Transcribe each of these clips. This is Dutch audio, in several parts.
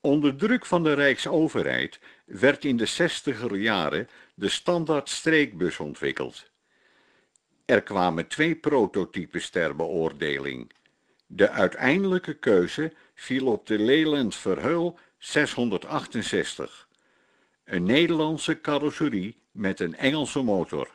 Onder druk van de Rijksoverheid werd in de 60er jaren de standaard streekbus ontwikkeld. Er kwamen 2 prototypes ter beoordeling. De uiteindelijke keuze viel op de Leyland Verheul 668, een Nederlandse carrosserie met een Engelse motor.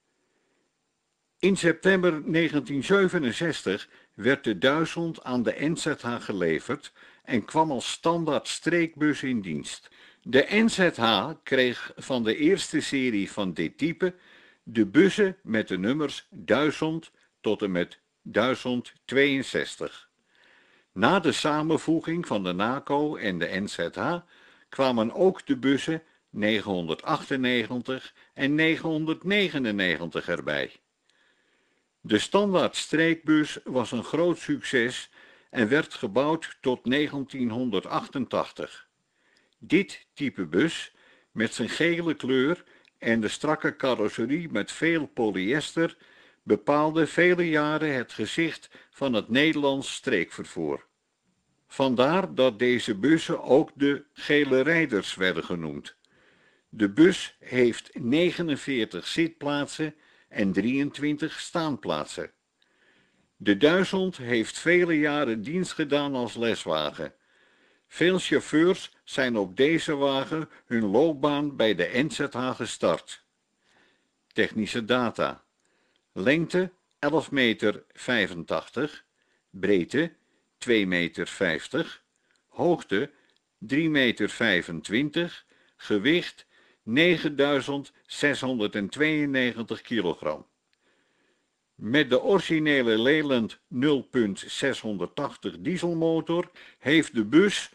In september 1967 werd de 1000 aan de NZH geleverd en kwam als standaard streekbus in dienst. De NZH kreeg van de eerste serie van dit type de bussen met de nummers 1000 tot en met 1062. Na de samenvoeging van de NACO en de NZH kwamen ook de bussen 998 en 999 erbij. De standaard streekbus was een groot succes en werd gebouwd tot 1988. Dit type bus, met zijn gele kleur en de strakke carrosserie met veel polyester, bepaalde vele jaren het gezicht van het Nederlands streekvervoer. Vandaar dat deze bussen ook de gele rijders werden genoemd. De bus heeft 49 zitplaatsen en 23 staanplaatsen. De 1000 heeft vele jaren dienst gedaan als leswagen. Veel chauffeurs zijn op deze wagen hun loopbaan bij de NZH gestart. Technische data. Lengte 11,85 meter, breedte 2,50 meter, hoogte 3,25 meter, gewicht 9692 kilogram. Met de originele Leyland 0.680 dieselmotor heeft de bus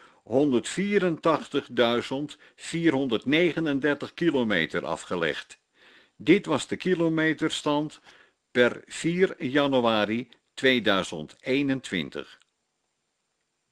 184.439 kilometer afgelegd. Dit was de kilometerstand per 4 januari 2021.